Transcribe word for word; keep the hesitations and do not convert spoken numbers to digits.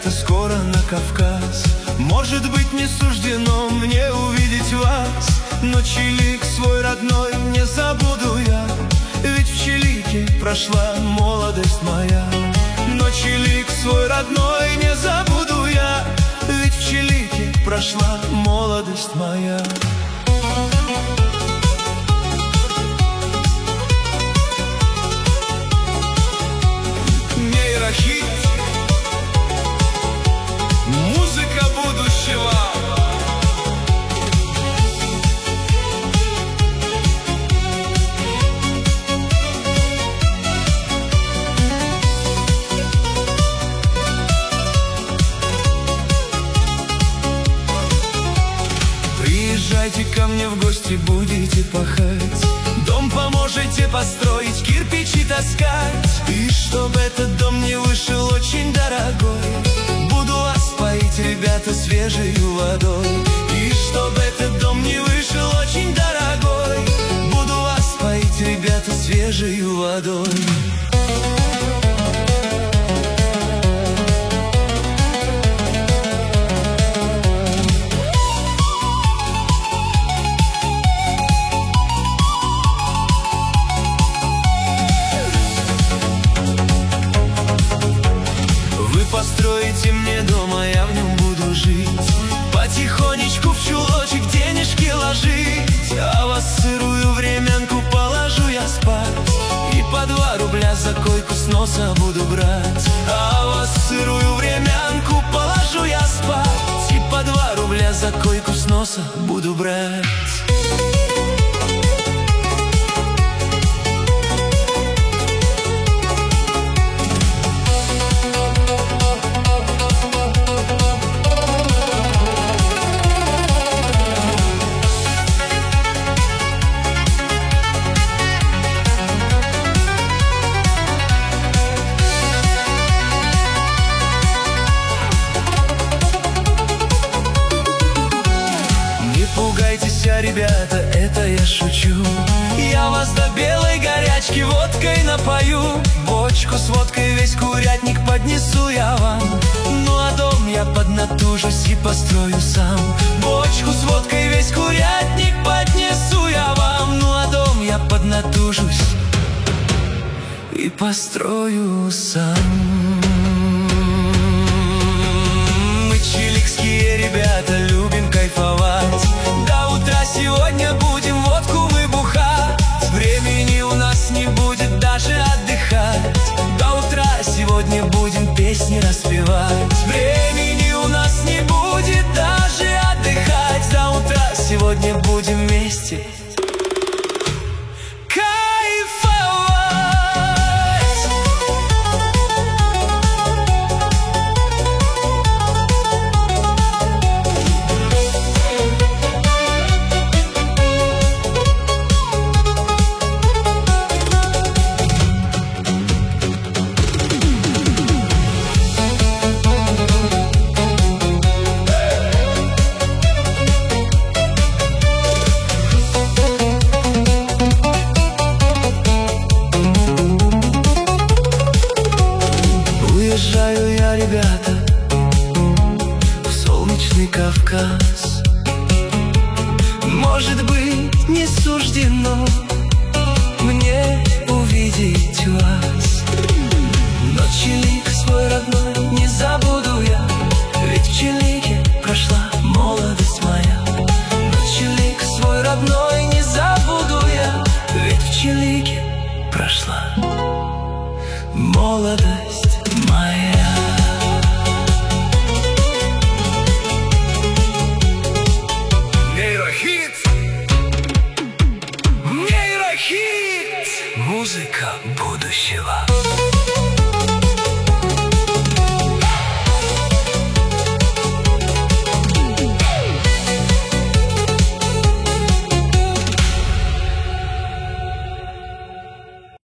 ребята, скоро на Кавказ. Может быть, не суждено мне увидеть вас, но Чилик свой родной не забуду я, ведь в Чилике прошла молодость моя. Но Чилик свой родной не забуду я, ведь в Чилике прошла молодость моя. Нейрохит, музыка будущего. Приезжайте ко мне в гости, будете пахать, дом поможете построить, кирпичи таскать. И чтоб этот дом не вышел очень дорогой, буду вас поить, ребята, свежей водой. И чтоб этот дом не вышел очень дорогой, буду вас поить, ребята, свежей водой. Построите мне дом, а я в нем буду жить, потихонечку в чулочек денежки ложить. А вас сырую времянку положу я спать, и по два рубля за койку с носа буду брать. А вас сырую времянку положу я спать, и по два рубля за койку с носа буду брать. Ребята, это я шучу, я вас до белой горячки водкой напою. Бочку с водкой весь курятник поднесу я вам, ну а дом я поднатужусь и построю сам. Бочку с водкой весь курятник поднесу я вам, ну а дом я поднатужусь и построю сам. Мы чиликские ребята, любим кайфовать, до утра сегодня будем водку мы бухать. Времени у нас не будет даже отдыхать, до утра сегодня будем песни распевать. Времени у нас не будет даже отдыхать, до утра сегодня будем вместе Кавказ. Может быть, не суждено мне увидеть вас, но Чилик